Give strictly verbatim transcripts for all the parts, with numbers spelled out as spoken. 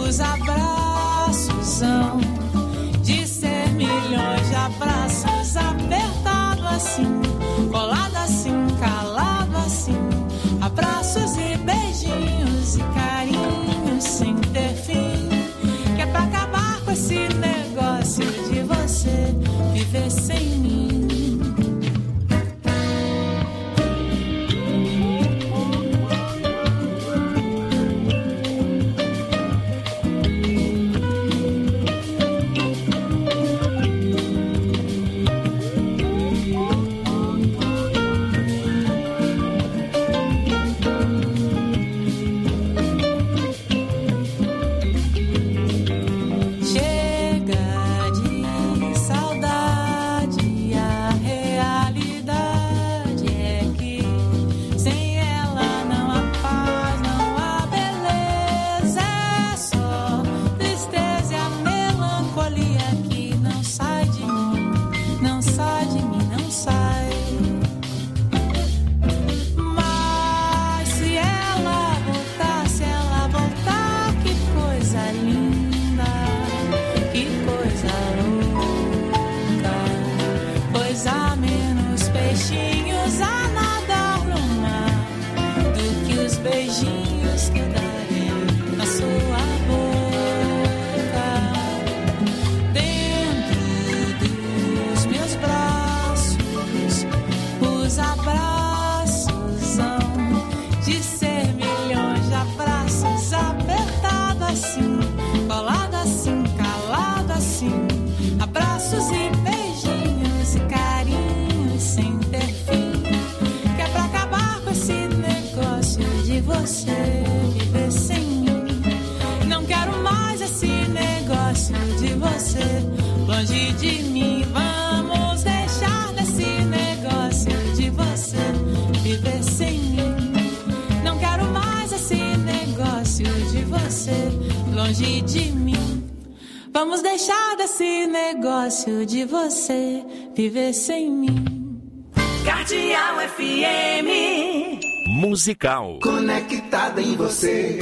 Os abraços hão de ser milhões de abraços, apertado assim, colado assim, calado assim, abraços e beijinhos e carinhos sem ter fim, que é pra acabar com esse negócio de você viver sem mim. Longe de mim, vamos deixar desse negócio de você viver sem mim. Não quero mais esse negócio de você longe de mim. Vamos deixar desse negócio de você viver sem mim. Cardeal F M Musical. Conectada em você.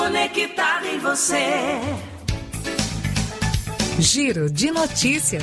conectada em você. Giro de notícias.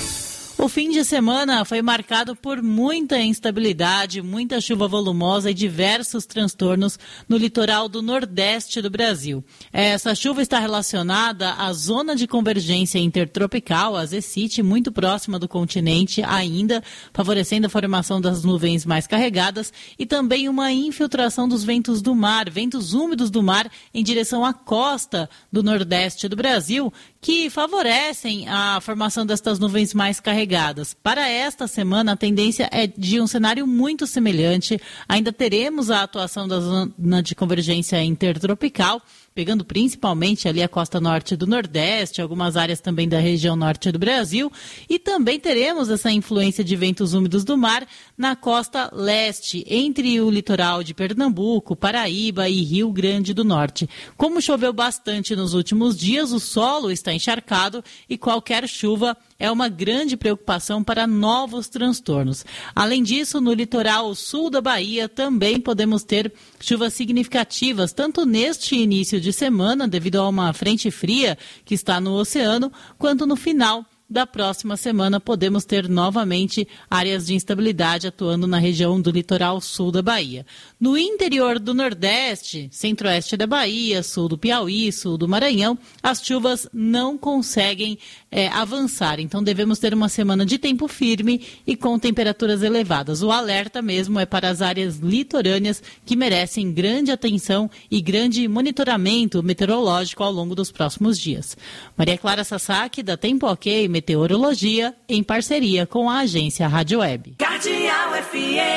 O fim de semana foi marcado por muita instabilidade, muita chuva volumosa e diversos transtornos no litoral do Nordeste do Brasil. Essa chuva está relacionada à zona de convergência intertropical, a ZECIT, muito próxima do continente ainda, favorecendo a formação das nuvens mais carregadas e também uma infiltração dos ventos do mar, ventos úmidos do mar em direção à costa do Nordeste do Brasil, que favorecem a formação destas nuvens mais carregadas. Para esta semana, a tendência é de um cenário muito semelhante. Ainda teremos a atuação da zona de convergência intertropical, pegando principalmente ali a costa norte do Nordeste, algumas áreas também da região norte do Brasil, e também teremos essa influência de ventos úmidos do mar na costa leste, entre o litoral de Pernambuco, Paraíba e Rio Grande do Norte. Como choveu bastante nos últimos dias, o solo está encharcado e qualquer chuva é uma grande preocupação para novos transtornos. Além disso, no litoral sul da Bahia também podemos ter chuvas significativas, tanto neste início de semana, devido a uma frente fria que está no oceano, quanto no final da próxima semana podemos ter novamente áreas de instabilidade atuando na região do litoral sul da Bahia. No interior do Nordeste, centro-oeste da Bahia, sul do Piauí, sul do Maranhão, as chuvas não conseguem é, avançar. Então devemos ter uma semana de tempo firme e com temperaturas elevadas. O alerta mesmo é para as áreas litorâneas que merecem grande atenção e grande monitoramento meteorológico ao longo dos próximos dias. Maria Clara Sasaki, da Tempo Ok Meteorologia, em parceria com a agência Rádio Web. Cardeal F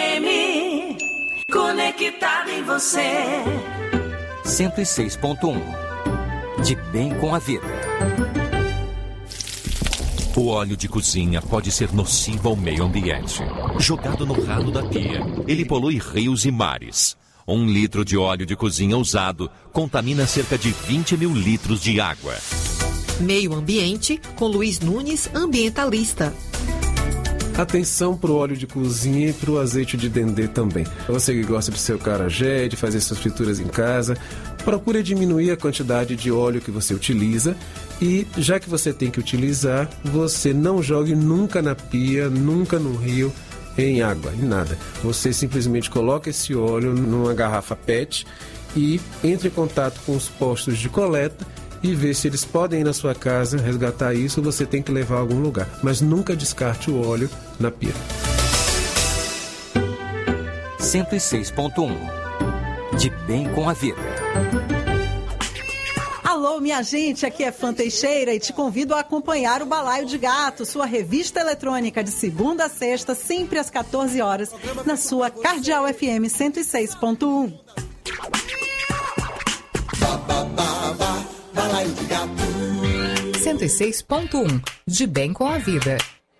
M, conectado em você. cento e seis ponto um, de bem com a vida. O óleo de cozinha pode ser nocivo ao meio ambiente. Jogado no ralo da pia, ele polui rios e mares. Um litro de óleo de cozinha usado contamina cerca de vinte mil litros de água. Meio Ambiente, com Luiz Nunes, ambientalista. Atenção para o óleo de cozinha e para o azeite de dendê também. Você que gosta de seu acarajé, de fazer suas frituras em casa, procure diminuir a quantidade de óleo que você utiliza e, já que você tem que utilizar, você não jogue nunca na pia, nunca no rio, em água, em nada. Você simplesmente coloca esse óleo numa garrafa P E T e entre em contato com os postos de coleta e ver se eles podem ir na sua casa resgatar isso, ou você tem que levar a algum lugar. Mas nunca descarte o óleo na pia. cento e seis ponto um, de bem com a vida. Alô, minha gente, aqui é Fã Teixeira e te convido a acompanhar o Balaio de Gato, sua revista eletrônica de segunda a sexta, sempre às quatorze horas, na sua Cardeal F M cento e seis ponto um. cento e seis ponto um, de bem com a vida.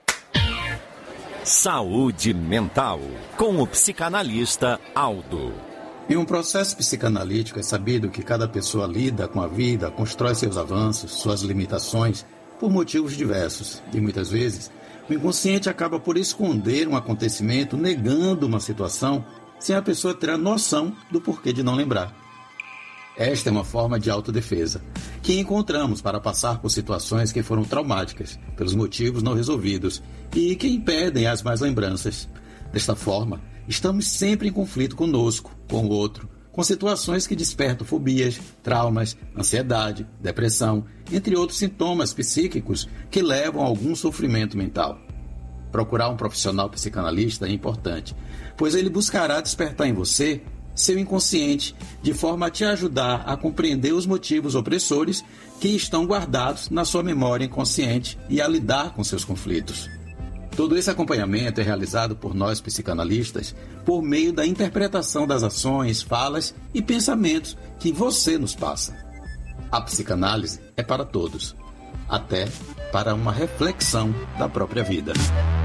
Saúde mental, com o psicanalista Aldo. Em um processo psicanalítico é sabido que cada pessoa lida com a vida, constrói seus avanços, suas limitações, por motivos diversos. E muitas vezes, o inconsciente acaba por esconder um acontecimento, negando uma situação, sem a pessoa ter a noção do porquê de não lembrar. Esta é uma forma de autodefesa, que encontramos para passar por situações que foram traumáticas, pelos motivos não resolvidos, e que impedem as más lembranças. Desta forma, estamos sempre em conflito conosco, com o outro, com situações que despertam fobias, traumas, ansiedade, depressão, entre outros sintomas psíquicos que levam a algum sofrimento mental. Procurar um profissional psicanalista é importante, pois ele buscará despertar em você seu inconsciente, de forma a te ajudar a compreender os motivos opressores que estão guardados na sua memória inconsciente e a lidar com seus conflitos. Todo esse acompanhamento é realizado por nós psicanalistas por meio da interpretação das ações, falas e pensamentos que você nos passa. A psicanálise é para todos, até para uma reflexão da própria vida.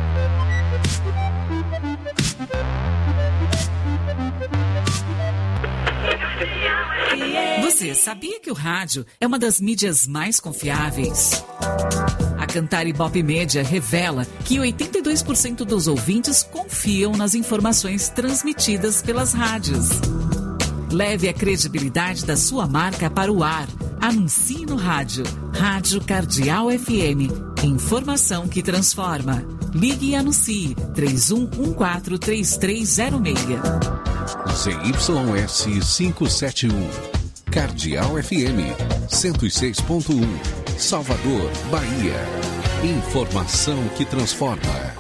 Você sabia que o rádio é uma das mídias mais confiáveis? A Cantar Ibope Média revela que oitenta e dois por cento dos ouvintes confiam nas informações transmitidas pelas rádios. Leve a credibilidade da sua marca para o ar. Anuncie no rádio. Rádio Cardeal F M. Informação que transforma. Ligue e anuncie. três um um quatro, três três zero seis. Z Y S quinhentos e setenta e um. Cardeal F M. cento e seis ponto um. Salvador, Bahia. Informação que transforma.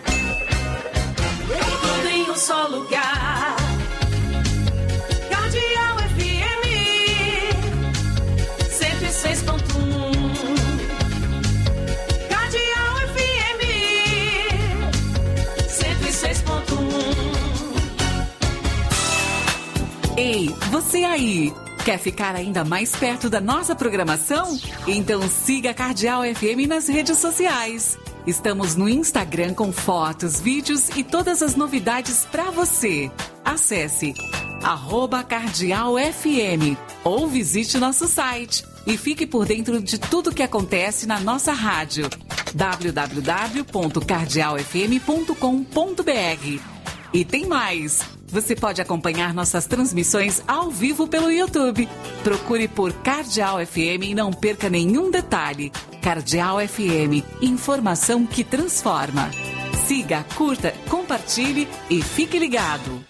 Tudo em um só lugar. Cardeal F M cento e seis ponto um. Cardeal F M cento e seis ponto um. Ei, você aí! Quer ficar ainda mais perto da nossa programação? Então siga a Cardeal F M nas redes sociais. Estamos no Instagram com fotos, vídeos e todas as novidades para você. Acesse arroba Cardeal F M ou visite nosso site e fique por dentro de tudo que acontece na nossa rádio. w w w ponto cardeal f m ponto com ponto b r. E tem mais! Você pode acompanhar nossas transmissões ao vivo pelo YouTube. Procure por Cardeal F M e não perca nenhum detalhe. Cardeal F M, informação que transforma. Siga, curta, compartilhe e fique ligado.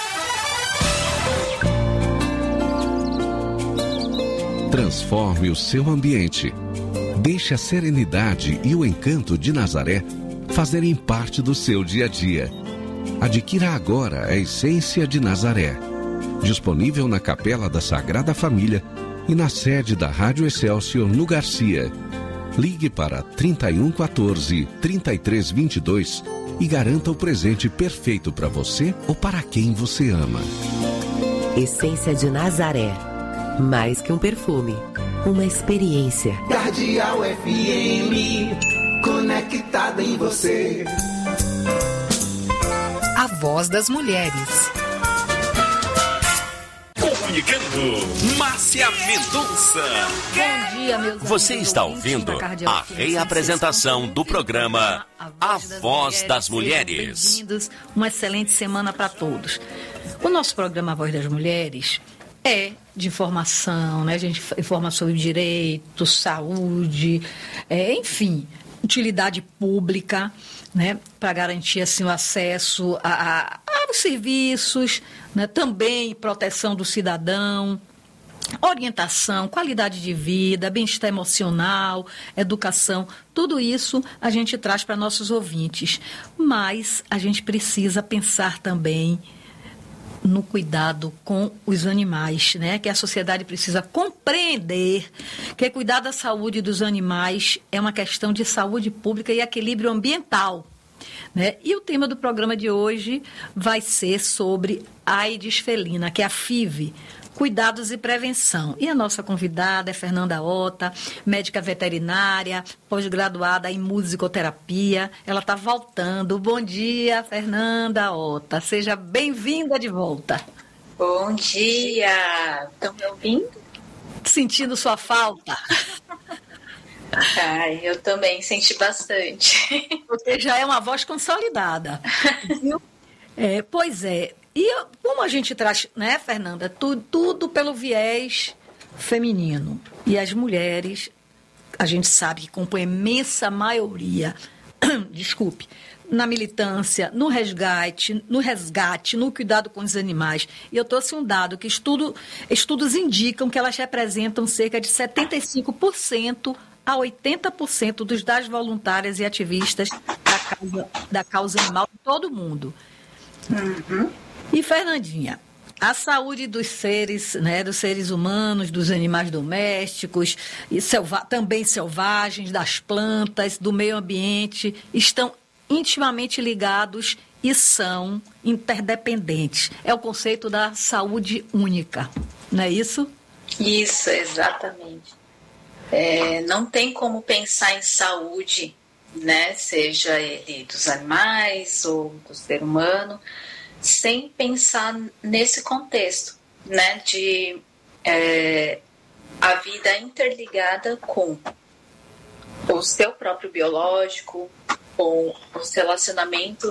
Transforme o seu ambiente. Deixe a serenidade e o encanto de Nazaré fazerem parte do seu dia a dia. Adquira agora a Essência de Nazaré. Disponível na Capela da Sagrada Família e na sede da Rádio Excelsior no Garcia. Ligue para trinta e um quatorze, trinta e três vinte e dois e garanta o presente perfeito para você ou para quem você ama. Essência de Nazaré. Mais que um perfume, uma experiência. Cardeal F M, conectada em você. A voz das mulheres. Comunicando, Márcia Mendonça. Bom dia, meus amigos. Você está ouvindo a reapresentação do programa A Voz das Mulheres. Bem-vindos, uma excelente semana para todos. O nosso programa A Voz das Mulheres é de informação, né? A gente informa sobre direito, saúde, é, enfim, utilidade pública, né, para garantir assim, o acesso a, a, aos serviços, né, também proteção do cidadão, orientação, qualidade de vida, bem-estar emocional, educação, tudo isso a gente traz para nossos ouvintes. Mas a gente precisa pensar também no cuidado com os animais, né? Que a sociedade precisa compreender que cuidar da saúde dos animais é uma questão de saúde pública e equilíbrio ambiental, né? E o tema do programa de hoje vai ser sobre AIDS felina, que é a F I V, cuidados e prevenção. E a nossa convidada é Fernanda Ota, médica veterinária, pós-graduada em musicoterapia. Ela está voltando. Bom dia, Fernanda Ota. Seja bem-vinda de volta. Bom dia. Estão me ouvindo? Sentindo sua falta. Ai, eu também senti bastante. Você já é uma voz consolidada. Viu? É, pois é. E como a gente traz, né, Fernanda, tudo, tudo pelo viés feminino. E as mulheres, a gente sabe que compõem a imensa maioria, desculpe, na militância, no resgate, no resgate, no cuidado com os animais. E eu trouxe um dado que estudo, estudos indicam que elas representam cerca de setenta e cinco por cento a oitenta por cento dos das voluntárias e ativistas da causa, da causa animal em todo o mundo. Uhum. E, Fernandinha, a saúde dos seres, né, dos seres humanos, dos animais domésticos, e selva- também selvagens, das plantas, do meio ambiente, estão intimamente ligados e são interdependentes. É o conceito da saúde única, não é isso? Isso, exatamente. É, não tem como pensar em saúde, né, seja ele dos animais ou do ser humano, sem pensar nesse contexto, né, de é, a vida interligada com o seu próprio biológico, com os relacionamentos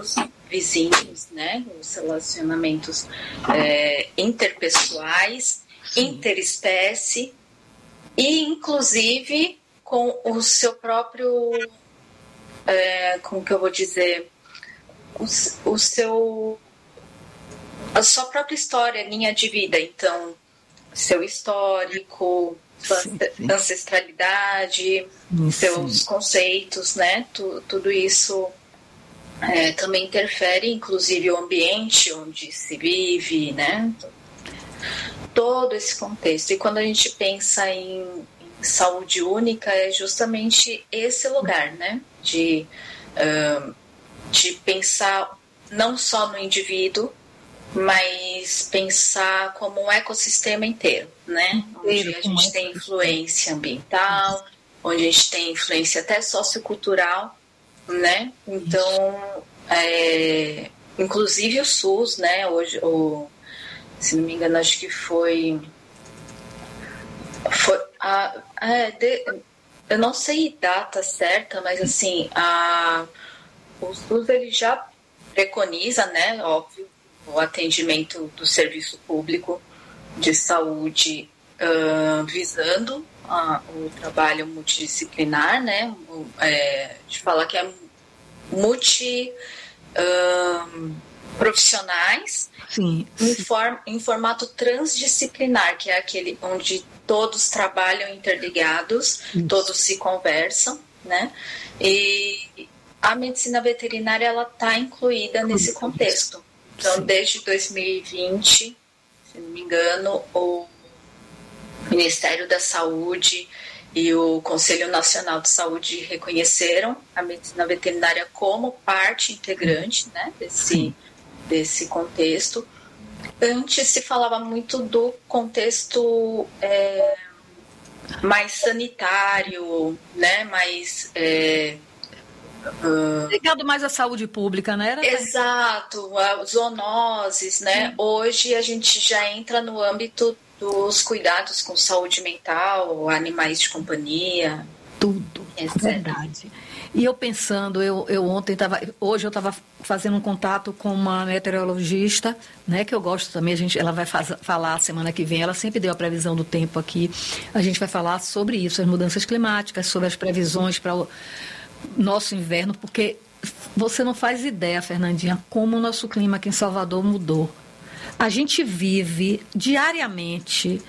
vizinhos, né? Os relacionamentos é, interpessoais, interespécie e, inclusive, com o seu próprio, é, como que eu vou dizer, o, o seu, a sua própria história, linha de vida. Então, seu histórico, sua sim, sim. ancestralidade, sim. seus conceitos, né? Tu, tudo isso é, também interfere, inclusive o ambiente onde se vive, né? Todo esse contexto. E quando a gente pensa em, em saúde única, é justamente esse lugar, né? De, uh, de pensar não só no indivíduo, mas pensar como um ecossistema inteiro, né? Onde a gente tem influência ambiental, onde a gente tem influência até sociocultural, né? Então, é, inclusive o SUS, né? Hoje, o, se não me engano, acho que foi... foi a, a, de, eu não sei data certa, mas assim, a, o SUS ele já preconiza, né? Óbvio, o atendimento do serviço público de saúde uh, visando uh, o trabalho multidisciplinar, né? O, é, de falar que é multi uh, profissionais sim, sim. Em, form, em formato transdisciplinar, que é aquele onde todos trabalham interligados, isso. Todos se conversam, né? E a medicina veterinária ela está incluída nesse contexto. Então, sim. Desde dois mil e vinte, se não me engano, o Ministério da Saúde e o Conselho Nacional de Saúde reconheceram a medicina veterinária como parte integrante, né, desse, desse contexto. Antes se falava muito do contexto é, mais sanitário, né, mais... É, Uh, ligado mais à saúde pública, né? Era exato, zoonoses, né? Sim. Hoje a gente já entra no âmbito dos cuidados com saúde mental, animais de companhia. Tudo, é verdade. E eu pensando, eu, eu ontem estava, hoje eu estava fazendo um contato com uma meteorologista, né? Que eu gosto também, a gente, ela vai faz, falar semana que vem, ela sempre deu a previsão do tempo aqui. A gente vai falar sobre isso, as mudanças climáticas, sobre as previsões para o nosso inverno, porque você não faz ideia, Fernandinha, como o nosso clima aqui em Salvador mudou. A gente vive diariamente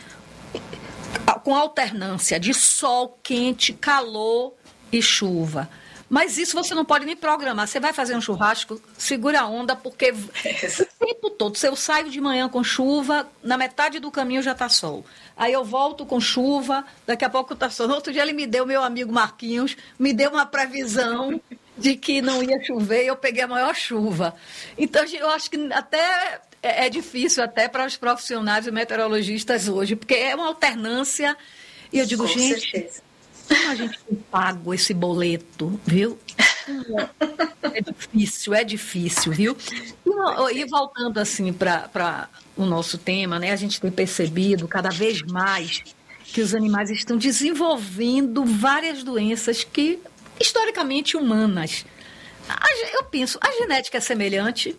com alternância de sol, quente, calor e chuva. Mas isso você não pode nem programar. Você vai fazer um churrasco, segura a onda, porque o tempo todo. Se eu saio de manhã com chuva, na metade do caminho já está sol. Aí eu volto com chuva, daqui a pouco está sol. No outro dia ele me deu, meu amigo Marquinhos, me deu uma previsão de que não ia chover e eu peguei a maior chuva. Então eu acho que até é difícil até para os profissionais e meteorologistas hoje, porque é uma alternância. E eu digo, com gente... certeza. Como a gente tem pago esse boleto, viu? É difícil, é difícil, viu? E, e voltando assim para o nosso tema, né? A gente tem percebido cada vez mais que os animais estão desenvolvendo várias doenças que, historicamente, humanas. Eu penso, a genética é semelhante?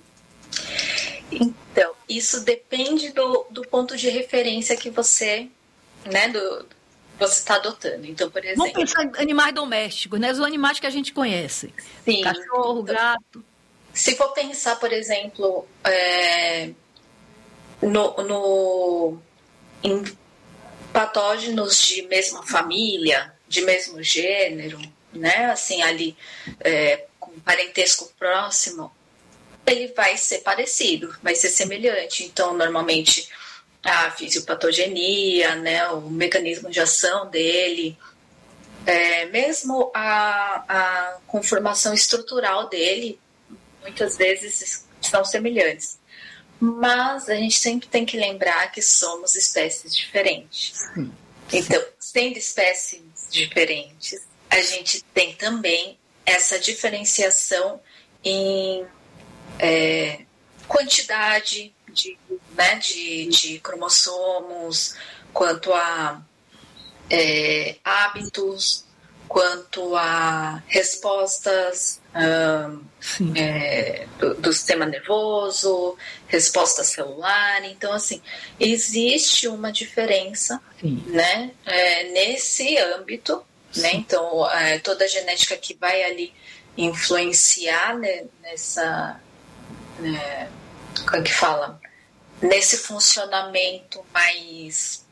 Então, isso depende do, do ponto de referência que você, né, do você está adotando. Então, por exemplo... Vamos pensar em animais domésticos, né? Os animais que a gente conhece. Sim. Cachorro, então, gato. Se for pensar, por exemplo, é, no, no, em patógenos de mesma família, de mesmo gênero, né? Assim, ali, é, com parentesco próximo, ele vai ser parecido, vai ser semelhante. Então, normalmente... a fisiopatogenia, né, o mecanismo de ação dele, é, mesmo a, a conformação estrutural dele, muitas vezes são semelhantes. Mas a gente sempre tem que lembrar que somos espécies diferentes. Sim. Então, sendo espécies diferentes, a gente tem também essa diferenciação em é, quantidade de, né, de, de cromossomos, quanto a é, hábitos, quanto a respostas uh, é, do, do sistema nervoso, resposta celular. Então, assim, existe uma diferença, né, é, nesse âmbito, né? Então, é, toda a genética que vai ali influenciar, né, nessa, né, como é que fala? Nesse funcionamento mais,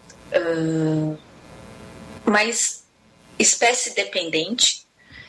uh, mais espécie dependente,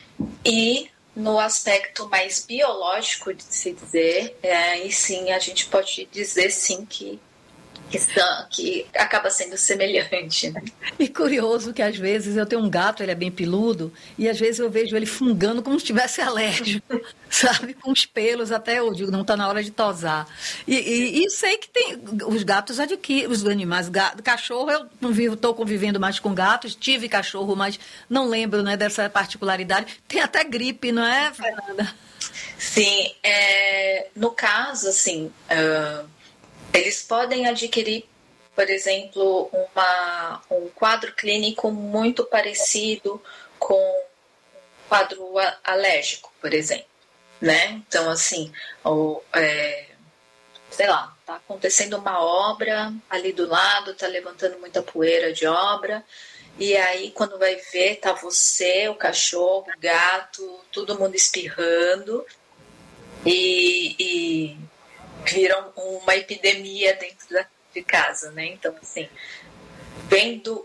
e no aspecto mais biológico de se dizer, é, e sim, a gente pode dizer sim que Que, são, que acaba sendo semelhante, né? E curioso que às vezes eu tenho um gato, ele é bem peludo, e às vezes eu vejo ele fungando como se estivesse alérgico, sabe? Com os pelos, até eu digo, não está na hora de tosar. E, e, e sei que tem, os gatos adquirem, os animais, gato, cachorro, eu não estou convivendo mais com gatos, tive cachorro, mas não lembro, né, dessa particularidade. Tem até gripe, não é, Fernanda? Sim, é, no caso, assim... Uh... eles podem adquirir, por exemplo, uma, um quadro clínico muito parecido com um quadro alérgico, por exemplo, né? Então, assim, ou, é, sei lá, tá acontecendo uma obra ali do lado, tá levantando muita poeira de obra, e aí quando vai ver, tá você, o cachorro, o gato, todo mundo espirrando, e... e viram uma epidemia dentro da, de casa, né? Então, assim, vendo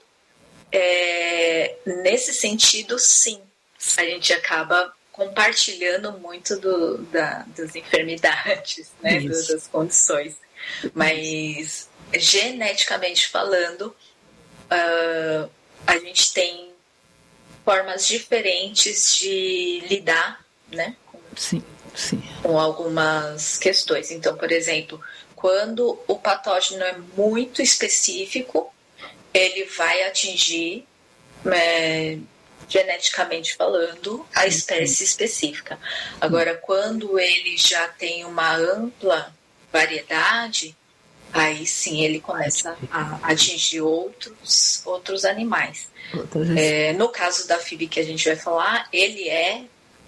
é, nesse sentido, sim, a gente acaba compartilhando muito do, da, das enfermidades, né? Do, das condições. Mas, geneticamente falando, uh, a gente tem formas diferentes de lidar, né? Sim. Sim. Com algumas questões. Então, por exemplo, quando o patógeno é muito específico, ele vai atingir, é, geneticamente falando, a espécie específica. Agora, quando ele já tem uma ampla variedade, aí sim ele começa a atingir outros, outros animais. É, no caso da F I V que a gente vai falar, ele é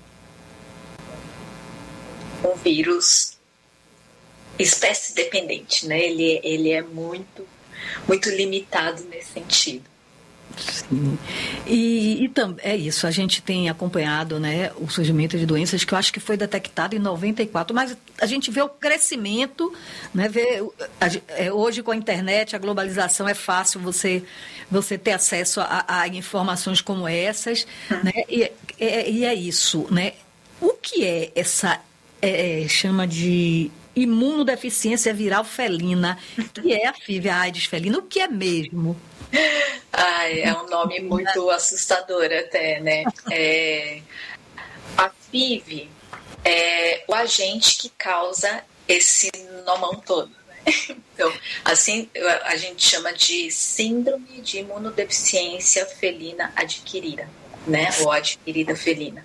um vírus espécie dependente, né? Ele, ele é muito, muito limitado nesse sentido. Sim. E, e tam, é isso, a gente tem acompanhado, né, o surgimento de doenças que eu acho que foi detectado em noventa e quatro, mas a gente vê o crescimento, né, vê, a, hoje com a internet, a globalização, é fácil você, você ter acesso a, a informações como essas, hum. né, e, é, e é isso, né? O que é essa, é, chama de imunodeficiência viral felina, que é a F I V, a AIDS felina, o que é mesmo? Ai, é um nome muito assustador até, né? É, a F I V é o agente que causa esse nomão todo, né? Então, assim, a gente chama de síndrome de imunodeficiência felina adquirida, né? Ou adquirida felina.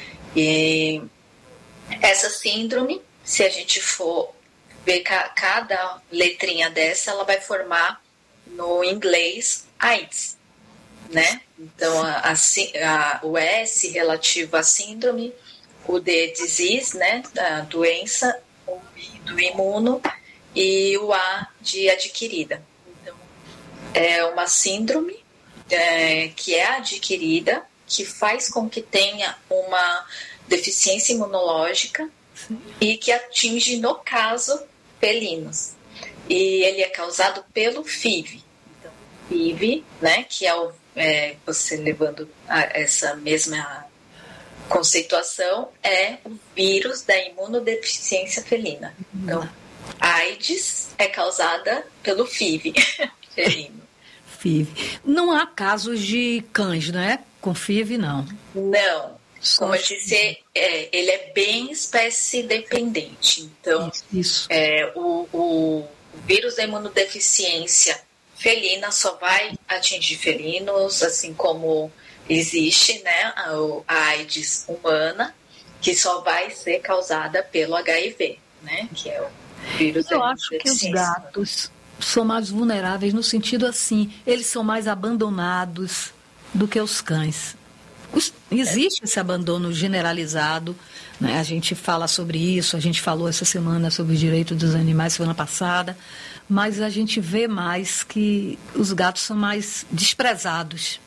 E essa síndrome, se a gente for ver cada letrinha dessa, ela vai formar no inglês AIDS, né? Então a, a, a, o S relativo à síndrome, o D disease, né, da doença, o I do imuno e o A de adquirida. Então é uma síndrome é, que é adquirida, que faz com que tenha uma deficiência imunológica. Sim. E que atinge, no caso, felinos. E ele é causado pelo F I V. Então, F I V, né, que é, o, é você levando a essa mesma conceituação, é o vírus da imunodeficiência felina. Então, a AIDS é causada pelo F I V felino. F I V. Não há casos de cães, né? Com F I V, não. Não. Como eu disse, é, ele é bem espécie dependente. Então, isso. É, o, o vírus da imunodeficiência felina só vai atingir felinos, assim como existe, né, a, a AIDS humana, que só vai ser causada pelo H I V, né, que é o vírus eu da acho que os gatos são mais vulneráveis no sentido assim, eles são mais abandonados do que os cães. os, existe esse abandono generalizado, né? A gente fala sobre isso, a gente falou essa semana sobre o direito dos animais, semana passada, mas a gente vê mais que os gatos são mais desprezados.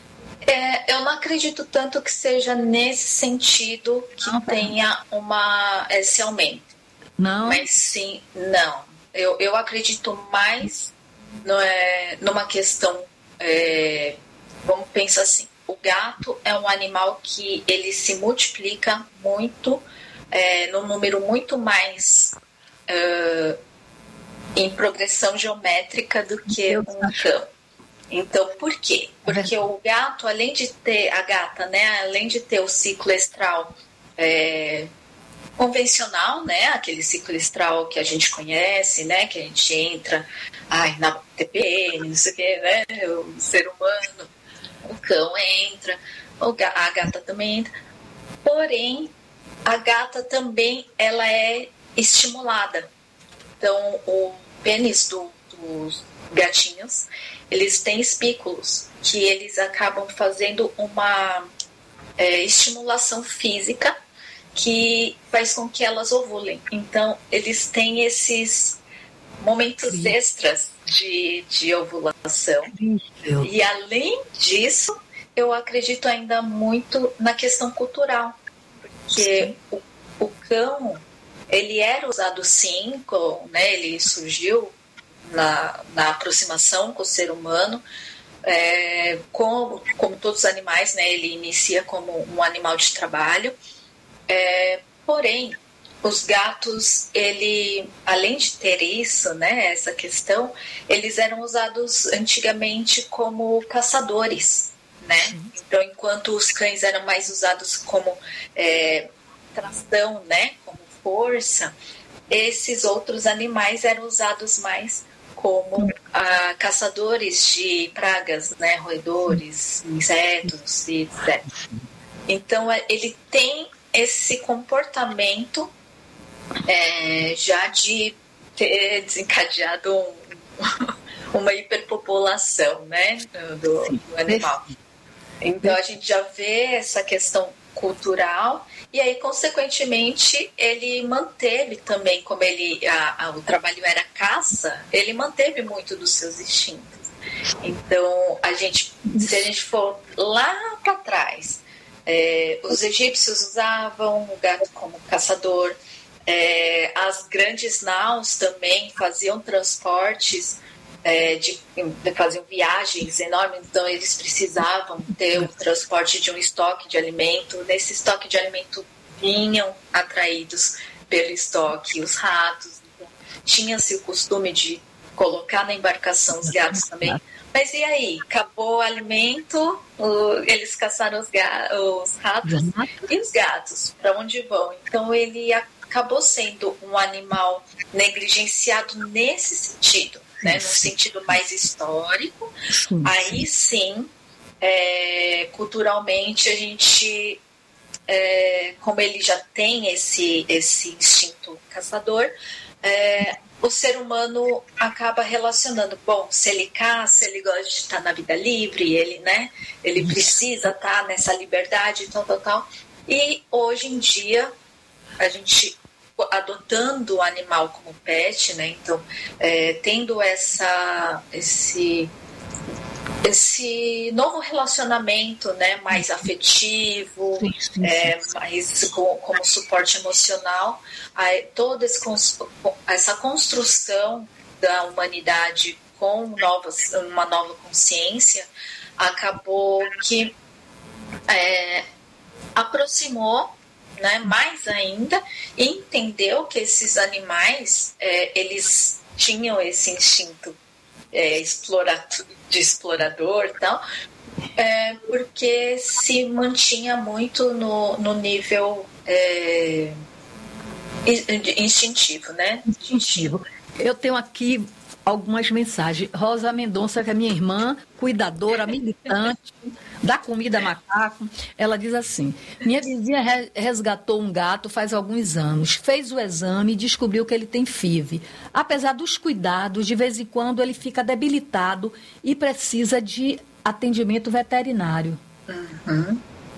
É, eu não acredito tanto que seja nesse sentido que não, tenha uma, esse aumento. Não? Mas sim, não. Eu, eu acredito mais no, é, numa questão, é, vamos pensar assim, o gato é um animal que ele se multiplica muito, é, num número muito mais uh, em progressão geométrica do que um cão. Então, por quê? Porque o gato, além de ter, a gata, né, além de ter o ciclo estral é, convencional, né, aquele ciclo estral que a gente conhece, né, que a gente entra ai, na T P M, não sei o quê, né, o ser humano, o cão entra, a gata também entra. Porém, a gata também, ela é estimulada. Então, o pênis do, dos gatinhos, eles têm espículos que eles acabam fazendo uma é, estimulação física que faz com que elas ovulem. Então, eles têm esses momentos Sim. extras de, de ovulação. Sim. E, além disso, eu acredito ainda muito na questão cultural. Porque o, o cão, ele era usado sim, com, né, ele surgiu Na, na aproximação com o ser humano, é, como, como todos os animais, né, ele inicia como um animal de trabalho, é, porém, os gatos, ele, além de ter isso, né, essa questão, eles eram usados antigamente como caçadores, né? Então, enquanto os cães eram mais usados como é, tração, né, como força, esses outros animais eram usados mais como ah, caçadores de pragas, né, roedores, insetos e etcétera. Então, ele tem esse comportamento é, já de ter desencadeado um, uma hiperpopulação, né, do, do animal. Então, a gente já vê essa questão cultural e aí, consequentemente, ele manteve também, como ele, a, a, o trabalho era caça, ele manteve muito dos seus instintos. Então, a gente, se a gente for lá para trás, é, os egípcios usavam o gato como caçador, é, as grandes naus também faziam transportes, É, de, de faziam viagens enormes, então eles precisavam ter o transporte de um estoque de alimento. Nesse estoque de alimento vinham atraídos pelo estoque os ratos, então, tinha-se o costume de colocar na embarcação os gatos também. Mas e aí? Acabou o alimento, o, eles caçaram os, ga, os ratos e os gatos, para onde vão? Então ele acabou sendo um animal negligenciado nesse sentido. Né, no sentido mais histórico, sim, aí sim, é, culturalmente a gente, é, como ele já tem esse, esse instinto caçador, é, o ser humano acaba relacionando, bom, se ele caça, ele gosta de estar na vida livre, ele, né, ele precisa estar nessa liberdade, tal, tal, tal, e hoje em dia a gente adotando o animal como pet, né? Então, é, tendo essa, esse, esse novo relacionamento, né? Mais afetivo, sim, sim, é, sim. mais com, como suporte emocional, aí, toda esse, essa construção da humanidade com novas, uma nova consciência acabou que é, aproximou, né, mais ainda, e entendeu que esses animais é, eles tinham esse instinto é, explorador, de explorador e tal, é, porque se mantinha muito no, no nível é, instintivo, né? Instintivo. Eu tenho aqui algumas mensagens. Rosa Mendonça, que é minha irmã, cuidadora, militante da comida macaco, ela diz assim: minha vizinha resgatou um gato faz alguns anos, fez o exame e descobriu que ele tem F I V. Apesar dos cuidados, de vez em quando ele fica debilitado e precisa de atendimento veterinário. Uhum.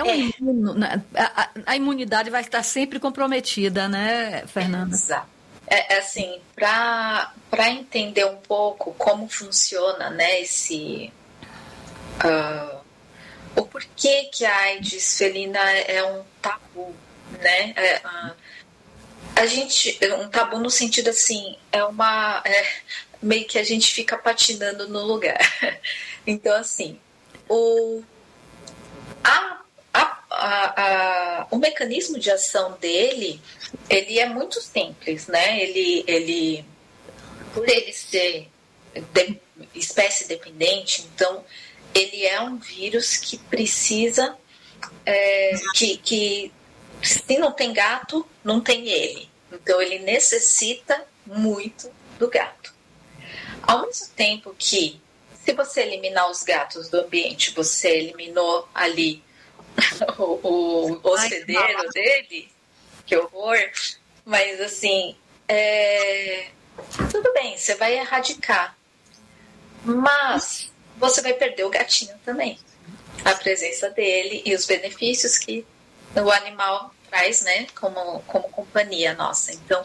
É um é. Imuno, a, a imunidade vai estar sempre comprometida, né, Fernanda? Exato. É, assim, para entender um pouco como funciona, né, esse... Uh, o porquê que a AIDS felina é um tabu, né? É, uh, a gente... Um tabu no sentido, assim, é uma... É, meio que a gente fica patinando no lugar. Então, assim, o... A A, a, a, o mecanismo de ação dele, ele é muito simples, né? Ele, ele, por ele ser de, espécie dependente, então ele é um vírus que precisa, é, que, que se não tem gato, não tem ele. Então ele necessita muito do gato. Ao mesmo tempo que, se você eliminar os gatos do ambiente, você eliminou ali o, o hospedeiro Ai, dele, que horror, mas assim, é... tudo bem, você vai erradicar, mas você vai perder o gatinho também, a presença dele e os benefícios que o animal traz, né, como, como companhia nossa. Então,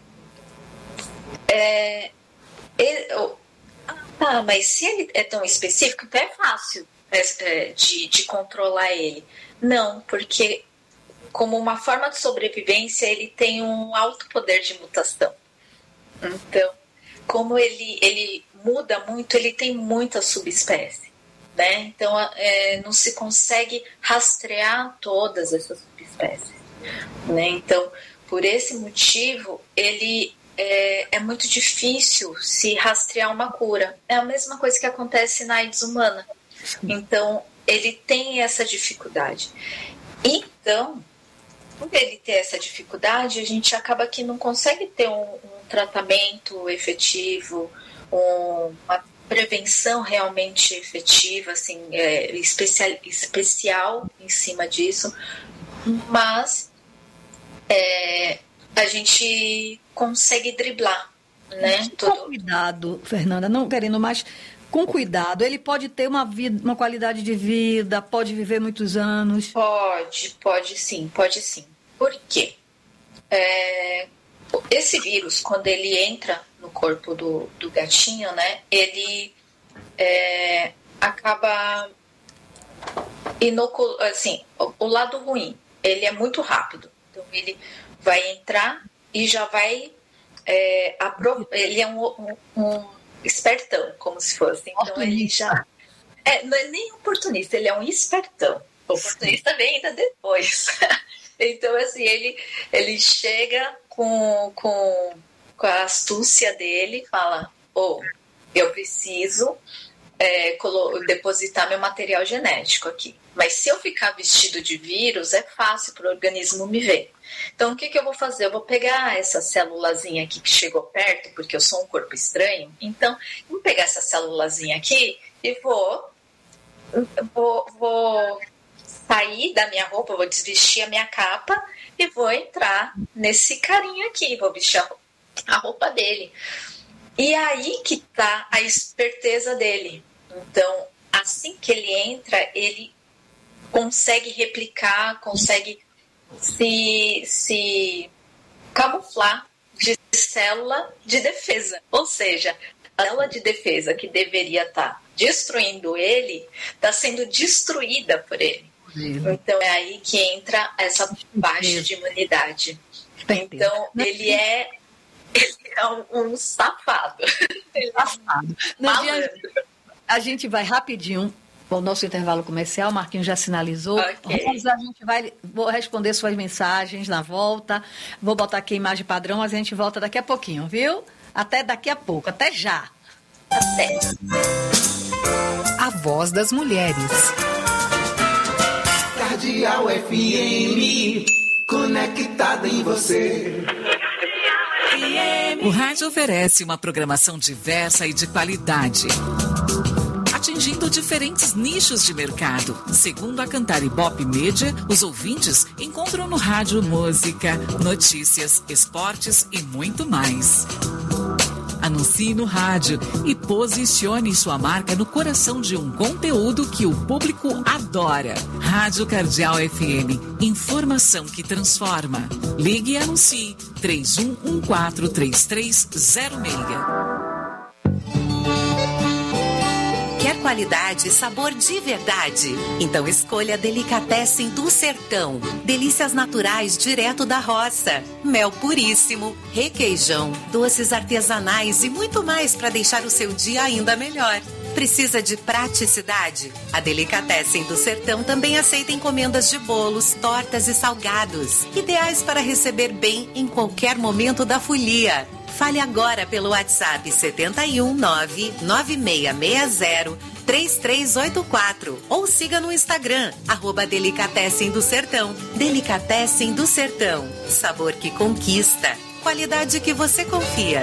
é... ele... ah, tá, mas se ele é tão específico, então é fácil De, de controlar ele. Não, porque como uma forma de sobrevivência ele tem um alto poder de mutação. Então, como ele, ele muda muito, ele tem muita subespécie, né? Então é, não se consegue rastrear todas essas subespécies, né? Então, por esse motivo, ele é, é muito difícil se rastrear uma cura. É a mesma coisa que acontece na AIDS humana. Então, ele tem essa dificuldade. Então, por ele ter essa dificuldade, a gente acaba que não consegue ter um, um tratamento efetivo, um, uma prevenção realmente efetiva, assim, é, especial, especial em cima disso, mas é, a gente consegue driblar, né? Com todo... cuidado, Fernanda, não querendo mais... Com cuidado, ele pode ter uma, vida, uma qualidade de vida, pode viver muitos anos? Pode, pode sim, pode sim. Por quê? É, esse vírus, quando ele entra no corpo do, do gatinho, né, ele é, acaba inoculando, assim, o, o lado ruim, ele é muito rápido. Então, ele vai entrar e já vai... É, apro- ele é um... um, um espertão, como se fosse. Então ele já... É, não é nem oportunista, ele é um espertão. O oportunista vem ainda depois. Então, assim, ele, ele chega com, com, com a astúcia dele e fala, oh, eu preciso é, colo- depositar meu material genético aqui. Mas se eu ficar vestido de vírus, é fácil para o organismo me ver. Então, o que, que eu vou fazer? Eu vou pegar essa célulazinha aqui que chegou perto, porque eu sou um corpo estranho. Então, eu vou pegar essa célulazinha aqui e vou, vou, vou sair da minha roupa, vou desvestir a minha capa e vou entrar nesse carinha aqui, vou vestir a, a roupa dele. E aí que está a esperteza dele. Então, assim que ele entra, ele consegue replicar, consegue se, se camuflar de célula de defesa. Ou seja, a célula de defesa que deveria estar destruindo ele, está sendo destruída por ele. Então é aí que entra essa baixa de imunidade. Então ele é, ele é um, um safado. Ele é safado. A gente vai rapidinho para o nosso intervalo comercial, o Marquinhos já sinalizou. Okay. Rosa, a gente vai, vou responder suas mensagens na volta. Vou botar aqui a imagem padrão, mas a gente volta daqui a pouquinho, viu? Até daqui a pouco, até já. Até. A Voz das Mulheres. Cardeal F M, conectada em você. O rádio oferece uma programação diversa e de qualidade, atingindo diferentes nichos de mercado. Segundo a Cantar Ibope Media, os ouvintes encontram no rádio música, notícias, esportes e muito mais. Anuncie no rádio e posicione sua marca no coração de um conteúdo que o público adora. Rádio Cardeal F M. Informação que transforma. Ligue e anuncie três um um quatro, três três zero seis. Quer qualidade e sabor de verdade? Então escolha a Delicatessen do Sertão. Delícias naturais direto da roça. Mel puríssimo, requeijão, doces artesanais e muito mais para deixar o seu dia ainda melhor. Precisa de praticidade? A Delicatessen do Sertão também aceita encomendas de bolos, tortas e salgados. Ideais para receber bem em qualquer momento da folia. Fale agora pelo WhatsApp sete um nove, nove seis seis zero, três três oito quatro ou siga no Instagram, arroba Delicatessen do Sertão. Delicatessen do Sertão. Sabor que conquista. Qualidade que você confia.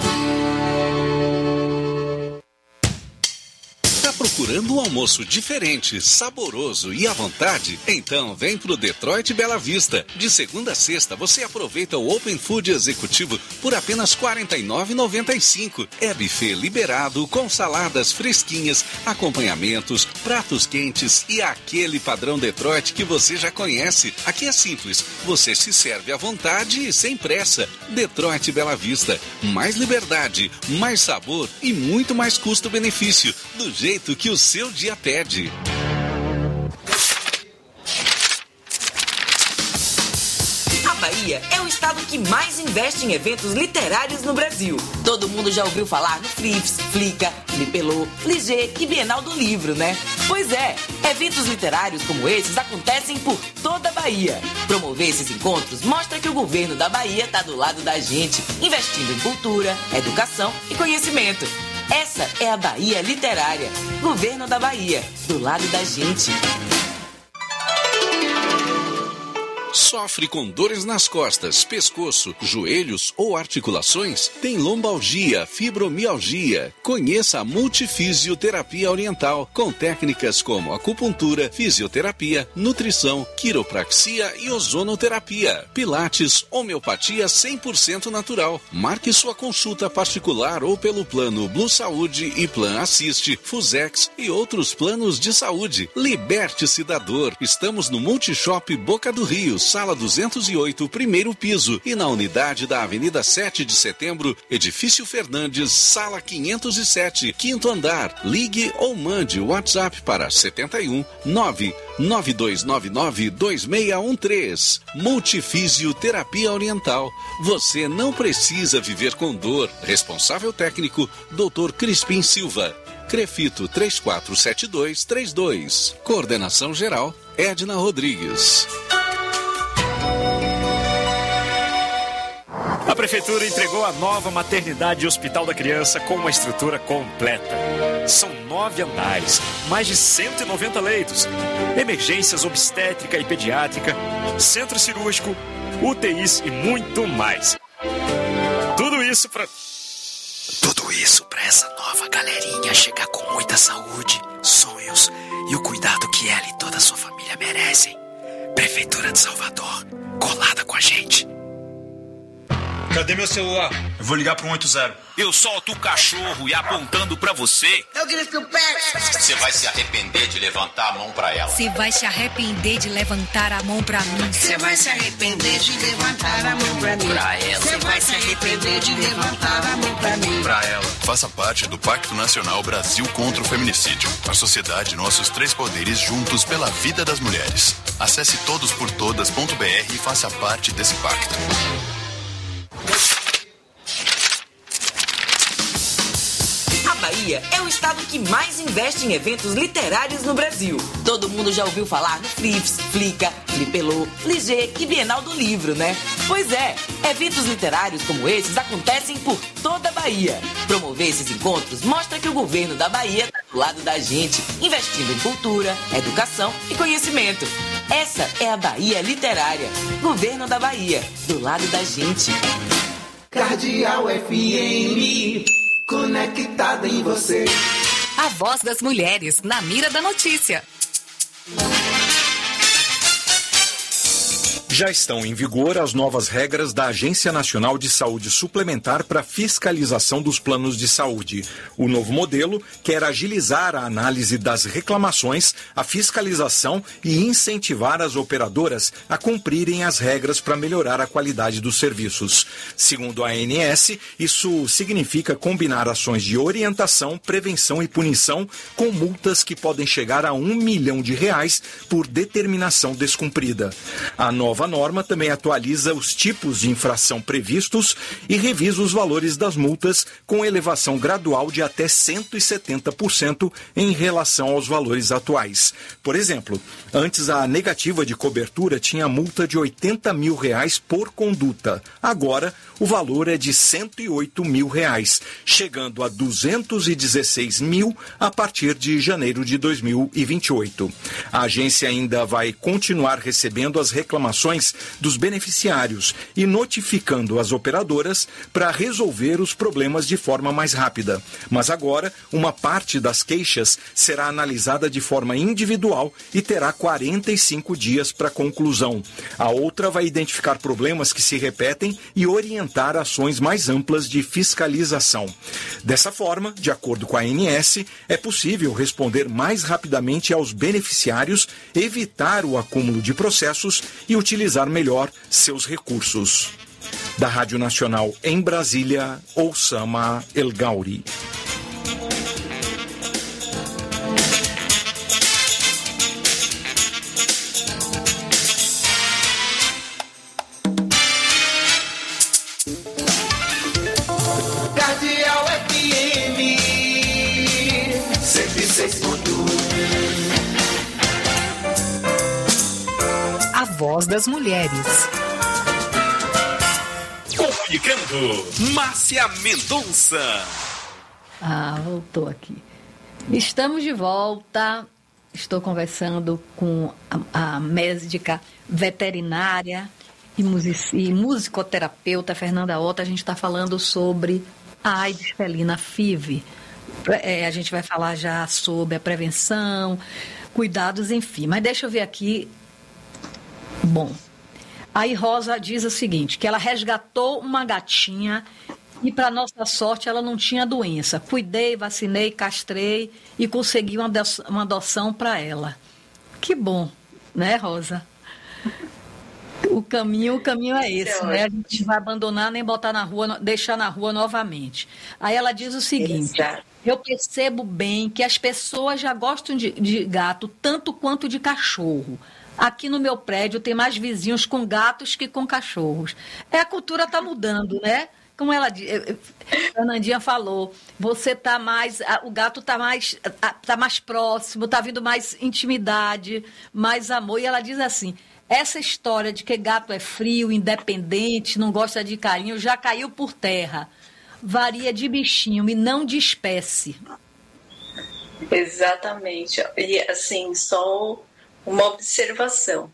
Procurando um almoço diferente, saboroso e à vontade? Então vem pro Detroit Bela Vista. De segunda a sexta você aproveita o Open Food Executivo por apenas quarenta e nove reais e noventa e cinco centavos. É buffet liberado com saladas fresquinhas, acompanhamentos, pratos quentes e aquele padrão Detroit que você já conhece. Aqui é simples, você se serve à vontade e sem pressa. Detroit Bela Vista. Mais liberdade, mais sabor e muito mais custo-benefício. Do jeito que o seu dia pede. A Bahia é o estado que mais investe em eventos literários no Brasil. Todo mundo já ouviu falar no Flips, Flica, Flipelô, Fligê e Bienal do Livro, né? Pois é, eventos literários como esses acontecem por toda a Bahia. Promover esses encontros mostra que o governo da Bahia está do lado da gente, investindo em cultura, educação e conhecimento. Essa é a Bahia Literária. Governo da Bahia, do lado da gente. Sofre com dores nas costas, pescoço, joelhos ou articulações? Tem lombalgia, fibromialgia? Conheça a Multifisioterapia Oriental, com técnicas como acupuntura, fisioterapia, nutrição, quiropraxia e ozonoterapia. Pilates, homeopatia cem por cento natural. Marque sua consulta particular ou pelo plano Blue Saúde e Plan Assiste, Fusex e outros planos de saúde. Liberte-se da dor. Estamos no Multishop Boca do Rio, Sala duzentos e oito, primeiro piso, e na unidade da Avenida sete de Setembro, Edifício Fernandes, Sala quinhentos e sete, quinto andar. Ligue ou mande o WhatsApp para sete um nove, nove dois nove nove, dois seis um três. Multifisioterapia Oriental. Você não precisa viver com dor. Responsável técnico, doutor Crispim Silva. Crefito três quatro sete dois três dois. Coordenação geral, Edna Rodrigues. A Prefeitura entregou a nova maternidade e hospital da criança com uma estrutura completa. São nove andares, mais de cento e noventa leitos, emergências obstétrica e pediátrica, centro cirúrgico, U T Is e muito mais. Tudo isso para... Tudo isso para essa nova galerinha chegar com muita saúde, sonhos e o cuidado que ela e toda a sua família merecem. Prefeitura de Salvador, colada com a gente. Cadê meu celular? Eu vou ligar pro um oito zero. Eu solto o cachorro e apontando pra você. Eu grito que o pé. Você vai se arrepender de levantar a mão pra ela. Você vai se arrepender de levantar a mão pra mim. Você vai se arrepender de levantar a mão pra mim. Pra ela. Você vai se arrepender de levantar a mão pra mim. Pra ela. Faça parte do Pacto Nacional Brasil contra o Feminicídio. A sociedade e nossos três poderes juntos pela vida das mulheres. Acesse todos por todas ponto b r e faça parte desse pacto. Bahia é o estado que mais investe em eventos literários no Brasil. Todo mundo já ouviu falar no Flips, Flica, Flipelô, Fligê e Bienal do Livro, né? Pois é, eventos literários como esses acontecem por toda a Bahia. Promover esses encontros mostra que o governo da Bahia está do lado da gente, investindo em cultura, educação e conhecimento. Essa é a Bahia Literária. Governo da Bahia, do lado da gente. Cardeal F M, conectada em você. A voz das mulheres, na mira da notícia. Já estão em vigor as novas regras da Agência Nacional de Saúde Suplementar para fiscalização dos planos de saúde. O novo modelo quer agilizar a análise das reclamações, a fiscalização e incentivar as operadoras a cumprirem as regras para melhorar a qualidade dos serviços. Segundo a A N S, isso significa combinar ações de orientação, prevenção e punição com multas que podem chegar a um milhão de reais por determinação descumprida. A nova norma também atualiza os tipos de infração previstos e revisa os valores das multas com elevação gradual de até cento e setenta por cento em relação aos valores atuais. Por exemplo, antes a negativa de cobertura tinha multa de oitenta mil reais por conduta. Agora, o valor é de cento e oito mil reais, chegando a duzentos e dezesseis mil a partir de janeiro de dois mil e vinte e oito. A agência ainda vai continuar recebendo as reclamações dos beneficiários e notificando as operadoras para resolver os problemas de forma mais rápida. Mas agora, uma parte das queixas será analisada de forma individual e terá quarenta e cinco dias para conclusão. A outra vai identificar problemas que se repetem e orientar ações mais amplas de fiscalização. Dessa forma, de acordo com a A N S, é possível responder mais rapidamente aos beneficiários, evitar o acúmulo de processos e utilizar melhor seus recursos. Da Rádio Nacional em Brasília, Oussama El Gauri. Cardeal F M cento e seis ponto um. A voz das mulheres. Comunicando, Márcia Mendonça. Ah, voltou aqui. Estamos de volta. Estou conversando com a, a médica veterinária e, music, e musicoterapeuta Fernanda Ota. A gente está falando sobre a AIDS felina, F I V. É, a gente vai falar já sobre a prevenção, cuidados, enfim. Mas deixa eu ver aqui. Bom, aí Rosa diz o seguinte, que ela resgatou uma gatinha e, para nossa sorte, ela não tinha doença. Cuidei, vacinei, castrei e consegui uma, uma adoção para ela. Que bom, né, Rosa? O caminho, o caminho é esse, né? A gente vai abandonar nem botar na rua, deixar na rua novamente. Aí ela diz o seguinte, eu percebo bem que as pessoas já gostam de, de gato tanto quanto de cachorro. Aqui no meu prédio tem mais vizinhos com gatos que com cachorros. É, a cultura está mudando, né? Como ela, a Fernandinha falou, você tá mais, o gato está mais, tá mais próximo, está vindo mais intimidade, mais amor. E ela diz assim, essa história de que gato é frio, independente, não gosta de carinho, já caiu por terra. Varia de bichinho e não de espécie. Exatamente. E assim, só uma observação.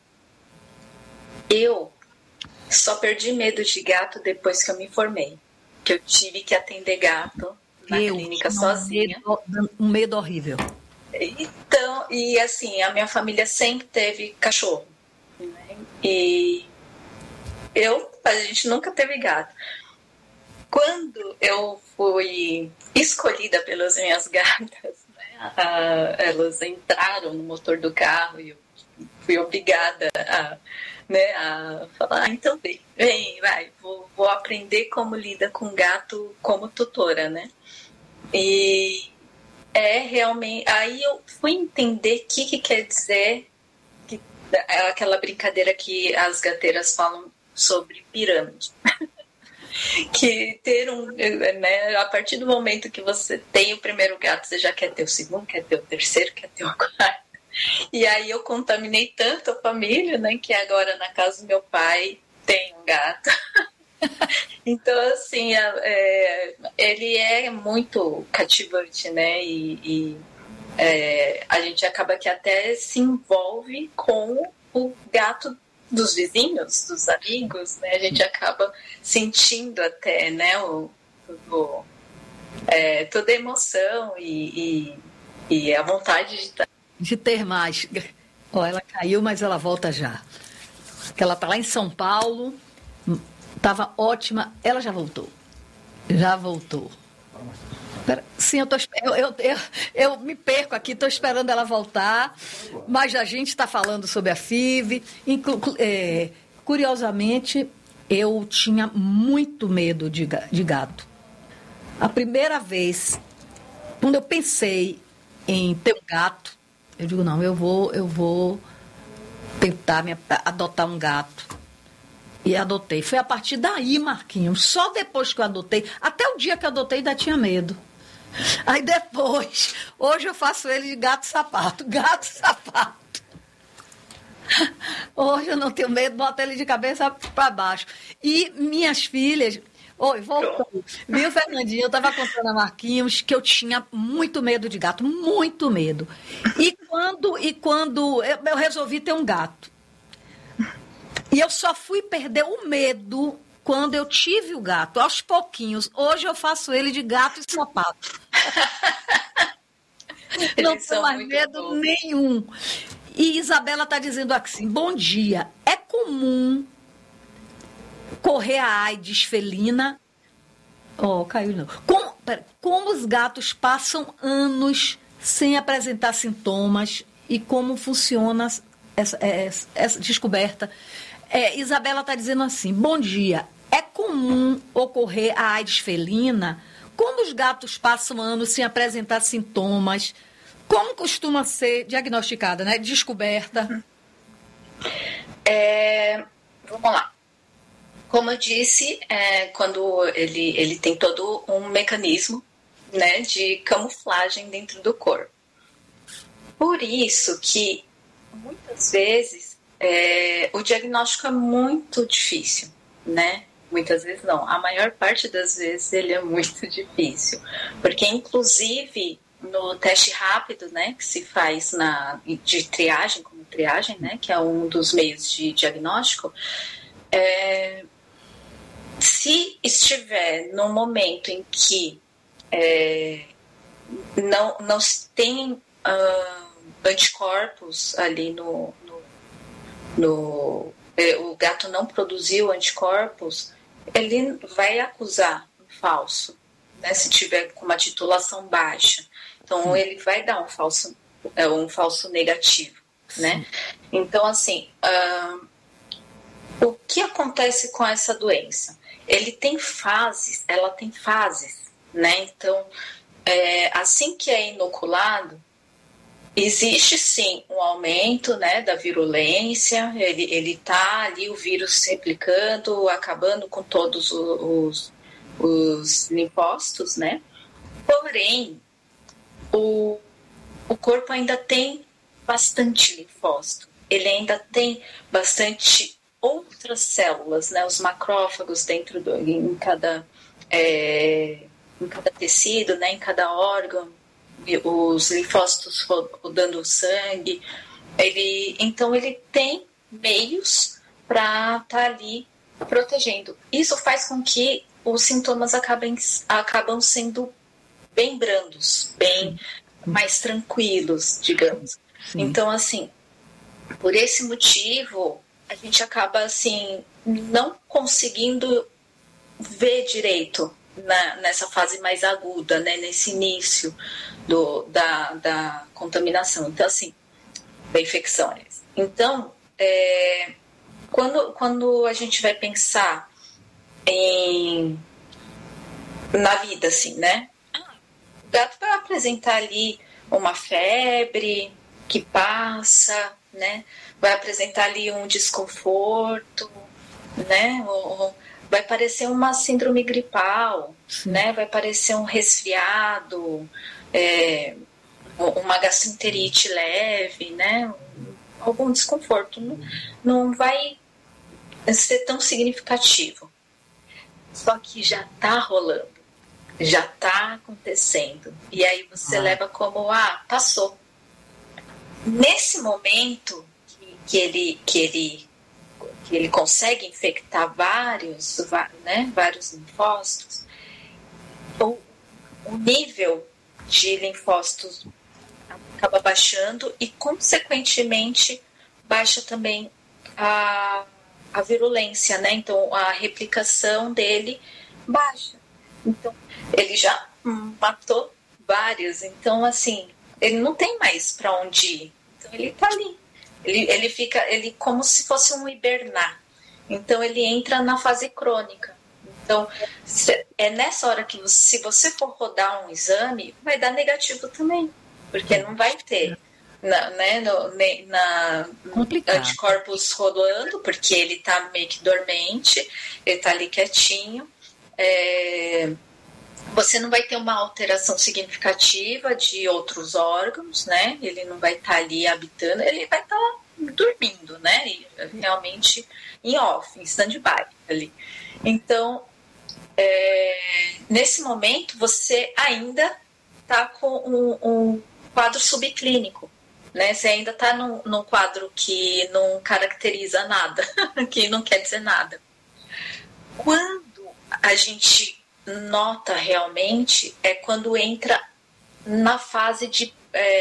Eu só perdi medo de gato depois que eu me formei. Que eu tive que atender gato na eu, clínica sozinha. Um medo, um medo horrível. Então, e assim, a minha família sempre teve cachorro. Né? E eu, a gente nunca teve gato. Quando eu fui escolhida pelas minhas gatas, né, a, elas entraram no motor do carro e eu fui obrigada a, né, a falar, ah, então vem, vem, vai, vou, vou aprender como lida com gato como tutora, né? E é realmente, aí eu fui entender o que, que quer dizer que, aquela brincadeira que as gateiras falam sobre pirâmide. Que ter um, né, a partir do momento que você tem o primeiro gato, você já quer ter o segundo, quer ter o terceiro, quer ter o quarto. E aí eu contaminei tanto a família, né, que agora na casa do meu pai tem um gato. Então, assim, é, ele é muito cativante, né, e, e é, a gente acaba que até se envolve com o gato dos vizinhos, dos amigos, né? A gente acaba sentindo até, né, o, o, é, toda a emoção e, e, e a vontade de, de ter mais. Oh, ela caiu, mas ela volta já. que ela está lá em São Paulo, estava ótima, ela já voltou. Já voltou. Pera, sim, eu, tô, eu, eu, eu, eu me perco aqui, estou esperando ela voltar, mas a gente está falando sobre a F I V. Inclu, é, curiosamente, eu tinha muito medo de, de gato. A primeira vez, quando eu pensei em ter um gato, eu digo, não, eu vou, eu vou tentar me, adotar um gato. E adotei. Foi a partir daí, Marquinhos, só depois que eu adotei, até o dia que eu adotei ainda tinha medo. Aí depois, hoje eu faço ele de gato-sapato, gato-sapato. Hoje eu não tenho medo, boto ele de cabeça para baixo. E minhas filhas... Oi, voltou. Viu, Fernandinho? Eu estava contando a Marquinhos que eu tinha muito medo de gato, muito medo. E quando, e quando eu, eu resolvi ter um gato. E eu só fui perder o medo quando eu tive o gato, aos pouquinhos. Hoje eu faço ele de gato e sapato. Não tenho mais medo bom. nenhum. E Isabela está dizendo assim, bom dia, é comum correr a AIDS felina? Oh, caiu não. Como, pera, como os gatos passam anos sem apresentar sintomas e como funciona essa, essa, essa descoberta? É, Isabela está dizendo assim, bom dia, é comum ocorrer a AIDS felina quando os gatos passam anos sem apresentar sintomas? Como costuma ser diagnosticada, né? Descoberta? É, vamos lá. Como eu disse, é, quando ele, ele tem todo um mecanismo, né, de camuflagem dentro do corpo. Por isso que, muitas vezes, é, o diagnóstico é muito difícil, né? Muitas vezes não. A maior parte das vezes ele é muito difícil. Porque, inclusive, no teste rápido, né, que se faz na, de triagem, como triagem, né, que é um dos meios de diagnóstico, é, se estiver no momento em que é, não, não tem uh, anticorpos ali no, no, no é, o gato não produziu anticorpos, ele vai acusar um falso, né, se tiver com uma titulação baixa. Então, hum. ele vai dar um falso, um falso negativo, né? Então, assim, uh, o que acontece com essa doença? Ele tem fases, ela tem fases, né? Então, é, assim que é inoculado, existe sim um aumento, né, da virulência, ele, ele tá ali, o vírus se replicando, acabando com todos os, os linfócitos, né? Porém, o, o corpo ainda tem bastante linfócito, ele ainda tem bastante outras células, né, os macrófagos dentro do, em cada, é, em cada tecido, né, em cada órgão, os linfócitos rodando o sangue, ele, então ele tem meios para estar tá ali protegendo. Isso faz com que os sintomas acabem, acabam sendo bem brandos, bem mais tranquilos, digamos. Sim. Então, assim, por esse motivo, a gente acaba, assim, não conseguindo ver direito na, nessa fase mais aguda, né, nesse início do, da, da contaminação. Então, assim, da infecção. Aliás. Então, é, quando, quando a gente vai pensar em, na vida, assim, né, o gato vai apresentar ali uma febre que passa, né, vai apresentar ali um desconforto, né, ou vai parecer uma síndrome gripal, né, vai parecer um resfriado, é, uma gastroenterite leve, né, algum desconforto. Não, não vai ser tão significativo. Só que já está rolando, já está acontecendo. E aí você ah. leva como, ah, passou. Nesse momento que, que, ele, que, ele, que ele consegue infectar vários, né, vários linfócitos, o, o nível de linfócitos acaba baixando e, consequentemente, baixa também a, a virulência, né? Então, a replicação dele baixa. Então, ele já hum, matou vários. Então, assim, ele não tem mais para onde ir. Então, ele está ali. Ele, ele fica ele como se fosse um hibernar. Então, ele entra na fase crônica. Então, é nessa hora que, você, se você for rodar um exame, vai dar negativo também. Porque não vai ter na, né, no, na, anticorpos rolando, porque ele está meio que dormente, ele está ali quietinho. É, você não vai ter uma alteração significativa de outros órgãos, né? Ele não vai estar tá ali habitando, ele vai estar tá dormindo, né? E, realmente em off, em stand-by ali. Então, é, nesse momento, você ainda está com um, um quadro subclínico, né? Você ainda está num, num quadro que não caracteriza nada, que não quer dizer nada. Quando a gente nota realmente é quando entra na fase de,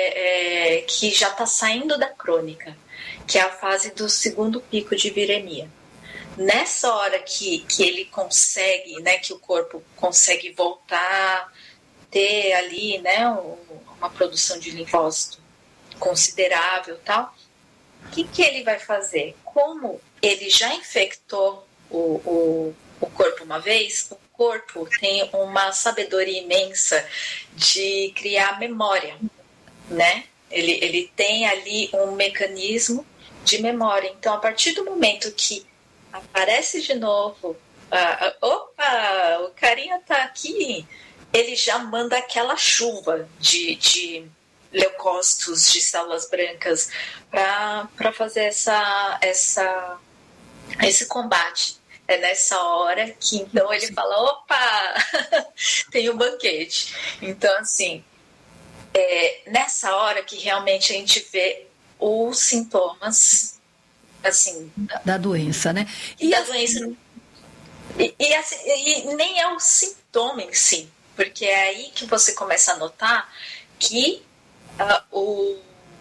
é, é, que já está saindo da crônica, que é a fase do segundo pico de viremia. Nessa hora que, que ele consegue, né, que o corpo consegue voltar, ter ali, né, uma produção de linfócito considerável, tal, o que, que ele vai fazer? Como ele já infectou o, o, o corpo uma vez, o corpo tem uma sabedoria imensa de criar memória, né? Ele, ele tem ali um mecanismo de memória. Então, a partir do momento que aparece de novo, ah, opa, o carinha tá aqui, ele já manda aquela chuva de, de leucócitos, de células brancas, para fazer essa, essa, esse combate. É nessa hora que, então, ele fala, opa, tem um banquete. Então, assim, é nessa hora que realmente a gente vê os sintomas, assim... Da, da doença, né? E da assim, doença... E, e, assim, e nem é o sintoma em si, porque é aí que você começa a notar que uh, o...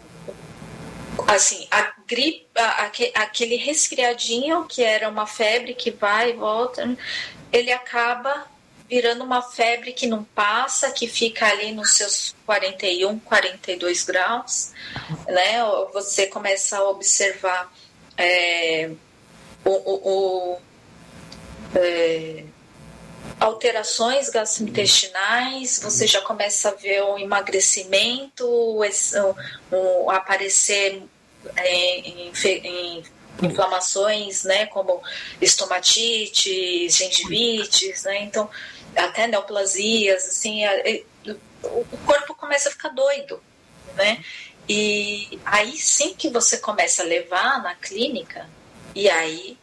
assim, a gripe, a, aquele resfriadinho que era uma febre que vai e volta, ele acaba virando uma febre que não passa, que fica ali nos seus quarenta e um, quarenta e dois graus, né? Você começa a observar é, o, o, o, é, alterações gastrointestinais, você já começa a ver um emagrecimento, um, um aparecer em, em, em inflamações, né, como estomatite, gengivites, né, então até neoplasias, assim, o corpo começa a ficar doido, né, e aí sim que você começa a levar na clínica e aí,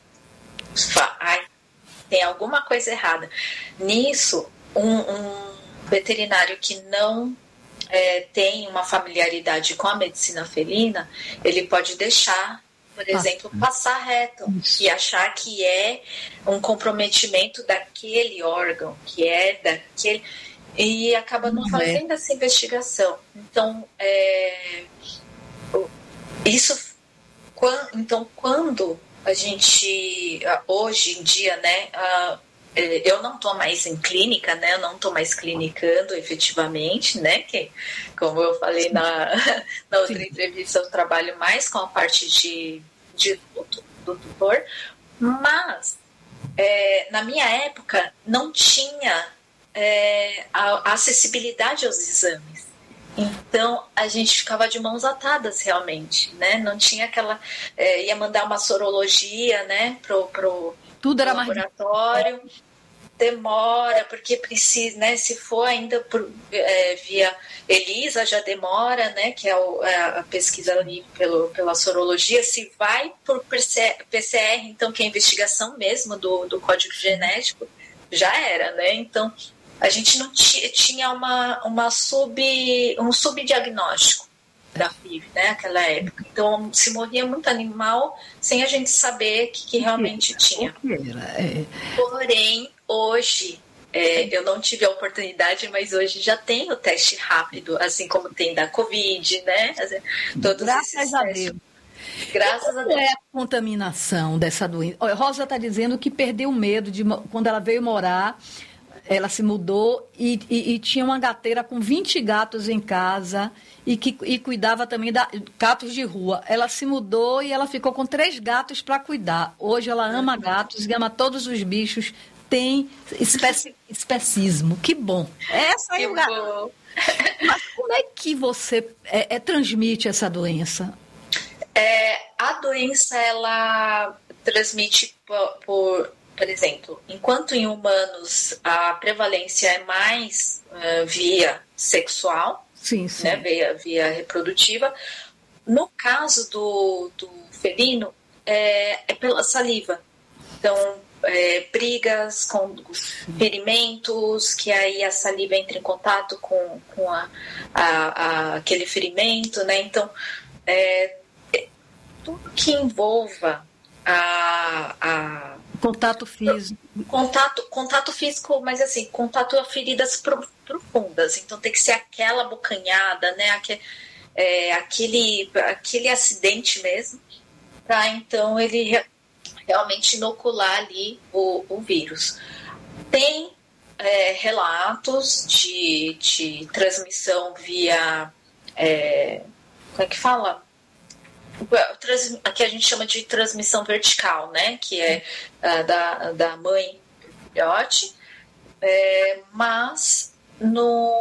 aí tem alguma coisa errada. Nisso, um, um veterinário que não é, tem uma familiaridade com a medicina felina, ele pode deixar, por exemplo, passar reto e achar que é um comprometimento daquele órgão, que é daquele... E acaba não fazendo essa investigação. Então, é, isso... Quando, então, quando... a gente, hoje em dia, né, eu não estou mais em clínica, né, eu não estou mais clinicando efetivamente, né, que, como eu falei na, na outra entrevista, eu trabalho mais com a parte de, de luto do tutor, mas é, na minha época não tinha é, a, a acessibilidade aos exames. Então, a gente ficava de mãos atadas, realmente, né? Não tinha aquela... É, ia mandar uma sorologia, né? Pro, pro, Tudo era pro laboratório. Mais... Demora, porque precisa, né? Se for ainda por, é, via ELISA, já demora, né? Que é, o, é a pesquisa ali pelo, pela sorologia. Se vai por P C R, então, que é a investigação mesmo do, do código genético, já era, né? Então... a gente não t- tinha uma, uma sub, um subdiagnóstico da F I V, né, naquela época. Então, se morria muito animal sem a gente saber o que, que realmente tinha. Porém, hoje, é, eu não tive a oportunidade, mas hoje já tem o teste rápido, assim como tem da Covid, né? Todos Graças esses a testes. Deus. Graças a Deus. Qual é a contaminação dessa doença? Olha, Rosa está dizendo que perdeu o medo de quando ela veio morar, ela se mudou e, e, e tinha uma gateira com vinte gatos em casa e que e cuidava também de gatos de rua. Ela se mudou e ela ficou com três gatos para cuidar. Hoje ela ama gatos e ama todos os bichos. Tem especi, especismo. Que bom. Essa aí é o gato. Mas como é que você é, é, transmite essa doença? É, a doença, ela transmite por, por, por exemplo, enquanto em humanos a prevalência é mais uh, via sexual, sim, sim. Né, via, via reprodutiva, no caso do, do felino, é, é pela saliva. Então, É, brigas com ferimentos, que aí a saliva entra em contato com, com a, a, a, aquele ferimento, né? Então, é, é, tudo que envolva a, a contato físico, contato, contato físico, mas assim, contato a feridas profundas. Então, tem que ser aquela bocanhada, né? Aquele, é, aquele, aquele acidente mesmo, para então ele realmente inocular ali o, o vírus. Tem é, relatos de, de transmissão via... É, como é que fala? Trans, aqui a gente chama de transmissão vertical, né? Que é a, da, da mãe para o filhote. É, mas no,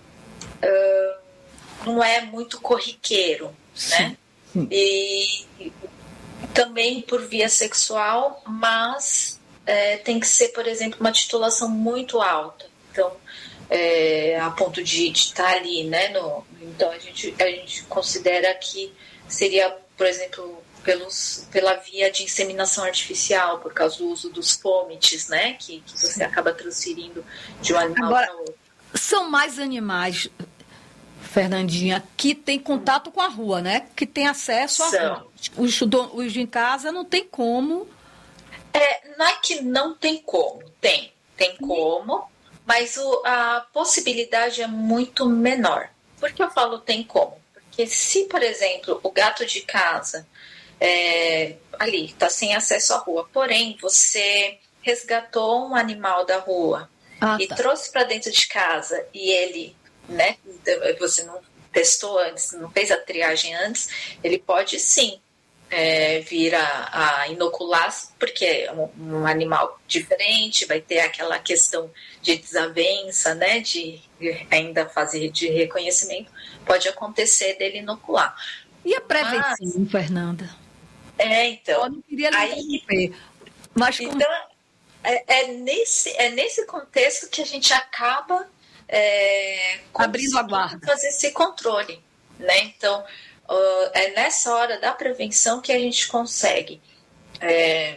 uh, não é muito corriqueiro, né? Sim. E... também por via sexual, mas é, tem que ser, por exemplo, uma titulação muito alta. Então, é, a ponto de estar ali, né? No, então, a gente, a gente considera que seria, por exemplo, pelos, pela via de inseminação artificial, por causa do uso dos fômites, né? Que, que você acaba transferindo de um animal para outro. São mais animais, Fernandinha, que tem contato com a rua, né? Que tem acesso à rua. Os, os de em casa não tem como. É, não é que não tem como. Tem. Tem como, mas o, a possibilidade é muito menor. Por que eu falo tem como? Porque se, por exemplo, o gato de casa é, ali está sem acesso à rua, porém você resgatou um animal da rua ah, e tá. trouxe para dentro de casa e ele, né, você não testou antes, não fez a triagem antes, ele pode sim é, vir a, a inocular, porque é um, um animal diferente, vai ter aquela questão de desavença, né, de, de ainda fazer de reconhecimento, pode acontecer dele inocular. E a prevenção, mas, Fernanda? É, então. Eu não queria aí, mas como... Então, é, é, nesse, é nesse contexto que a gente acaba é, abrindo a guarda, fazer esse controle, né? Então, uh, é nessa hora da prevenção que a gente consegue é,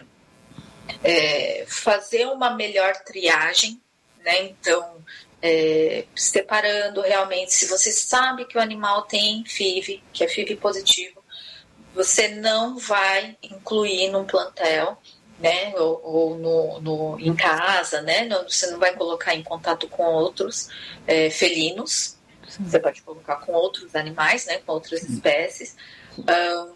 é, fazer uma melhor triagem, né? Então, é, separando realmente, se você sabe que o animal tem F I V, que é F I V positivo, você não vai incluir num plantel, né, ou, ou no, no, em casa, né, você não vai colocar em contato com outros é, felinos. Sim. Você pode colocar com outros animais, né, com outras Sim. espécies. Um,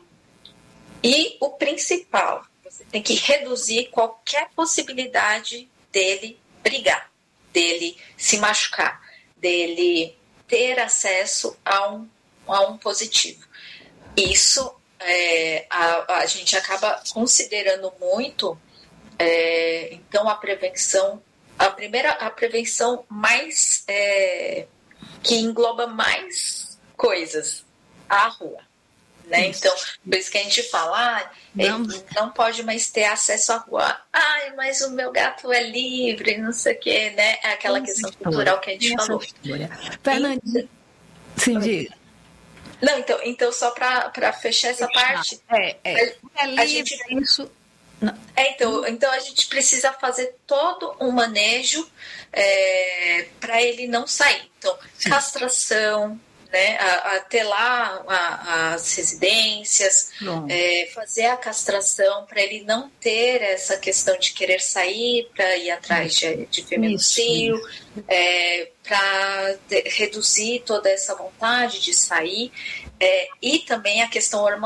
e o principal, você tem que reduzir qualquer possibilidade dele brigar, dele se machucar, dele ter acesso a um, a um positivo. Isso É, a, a gente acaba considerando muito, é, então, a prevenção, a primeira, a prevenção mais, é, que engloba mais coisas, a rua, né? Então, por isso que a gente fala, ah, não. Ele não pode mais ter acesso à rua. Ai, mas o meu gato é livre, não sei o quê, né? É aquela Essa questão história. cultural que a gente Essa falou. Fernandinha, sim, diga. Não, então, então só para fechar essa parte, é, é. A, é livre, a gente, isso. É, então, então a gente precisa fazer todo um manejo é, para ele não sair. Então, Sim. castração, né, a, a ter lá a, as residências, é, fazer a castração para ele não ter essa questão de querer sair para ir atrás de, de feminicídio, é, para reduzir toda essa vontade de sair, é, e também a questão hormonal.